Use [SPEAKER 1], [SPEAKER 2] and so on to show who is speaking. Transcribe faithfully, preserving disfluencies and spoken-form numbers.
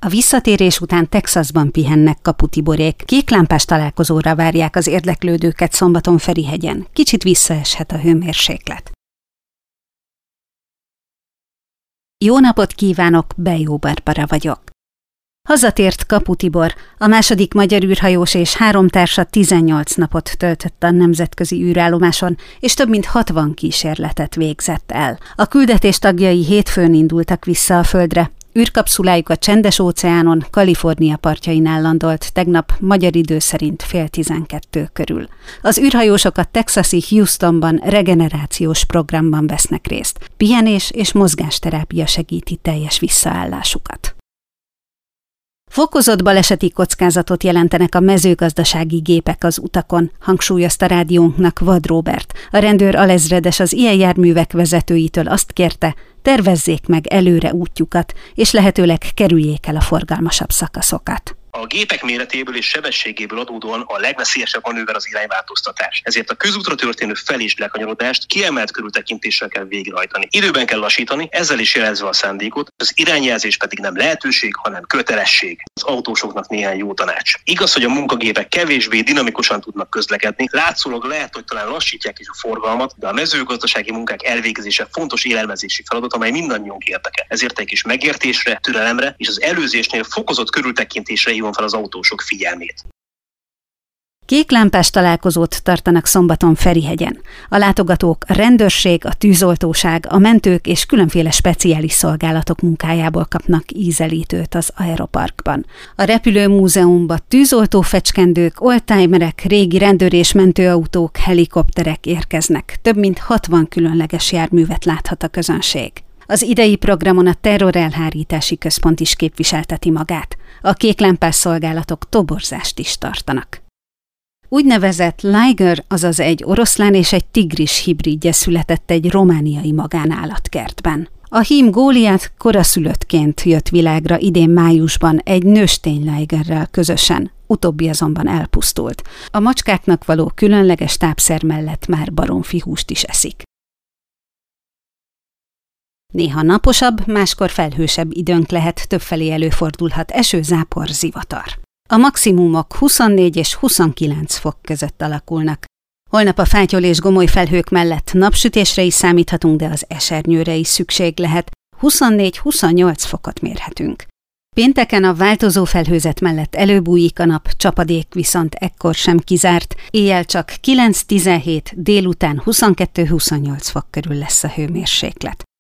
[SPEAKER 1] A visszatérés után Texasban pihennek Kapu Tiborék. Kéklámpás találkozóra várják az érdeklődőket Szombaton-Ferihegyen. Kicsit visszaeshet a hőmérséklet. Jó napot kívánok, Bejó Barbara vagyok. Hazatért Kapu Tibor, a második magyar űrhajós és három társa tizennyolc napot töltött a nemzetközi űrállomáson, és több mint hatvan kísérletet végzett el. A küldetés tagjai hétfőn indultak vissza a Földre. űrkapszulájuk a Csendes-óceánon, Kalifornia partjainál landolt tegnap magyar idő szerint fél tizenkettő körül. Az űrhajósok a texasi Houstonban regenerációs programban vesznek részt. Pihenés és mozgásterápia segíti teljes visszaállásukat. Fokozott baleseti kockázatot jelentenek a mezőgazdasági gépek az utakon, hangsúlyozta rádiónknak Vad Róbert. A rendőr alezredes az ilyen járművek vezetőitől azt kérte, tervezzék meg előre útjukat, és lehetőleg kerüljék el a forgalmasabb szakaszokat.
[SPEAKER 2] A gépek méretéből és sebességéből adódóan a legveszélyesebb manőver az irányváltoztatás. Ezért a közútra történő fel- és lekanyarodást kiemelt körültekintéssel kell végrehajtani. Időben kell lassítani, ezzel is jelezve a szándékot, az irányjelzés pedig nem lehetőség, hanem kötelesség. Az autósoknak néhány jó tanács. Igaz, hogy a munkagépek kevésbé dinamikusan tudnak közlekedni, látszólag lehet, hogy talán lassítják is a forgalmat, de a mezőgazdasági munkák elvégzése fontos élelmezési feladat, amely mindannyiunk érdeke. Ezért egy kis megértésre, türelemre és az előzésnél fokozott körültekintésre hívom fel az autósok figyelmét.
[SPEAKER 1] Kéklámpás találkozót tartanak szombaton Ferihegyen. A látogatók a rendőrség, a tűzoltóság, a mentők és különféle speciális szolgálatok munkájából kapnak ízelítőt az Aeroparkban. A repülőmúzeumban tűzoltófecskendők, oldtimerek, régi rendőr- és mentőautók, helikopterek érkeznek. Több mint hatvan különleges járművet láthat a közönség. Az idei programon a Terrorelhárítási Központ is képviselteti magát. A kéklámpás szolgálatok toborzást is tartanak. Úgynevezett Liger, azaz egy oroszlán és egy tigris hibridje született egy romániai magánállatkertben. A hím Góliát koraszülöttként jött világra idén májusban egy nőstény Ligerrel közösen, utóbbi azonban elpusztult. A macskáknak való különleges tápszer mellett már baromfihúst is eszik. Néha naposabb, máskor felhősebb időnk lehet, többfelé előfordulhat eső, zápor, zivatar. A maximumok huszonnégy és huszonkilenc fok között alakulnak. Holnap a fátyol és gomoly felhők mellett napsütésre is számíthatunk, de az esernyőre is szükség lehet. huszonnégy-huszonnyolc fokot mérhetünk. Pénteken a változó felhőzet mellett előbújik a nap, csapadék viszont ekkor sem kizárt, éjjel csak kilenc-tizenhét, délután huszonkettő-huszonnyolc fok körül lesz a hőmérséklet.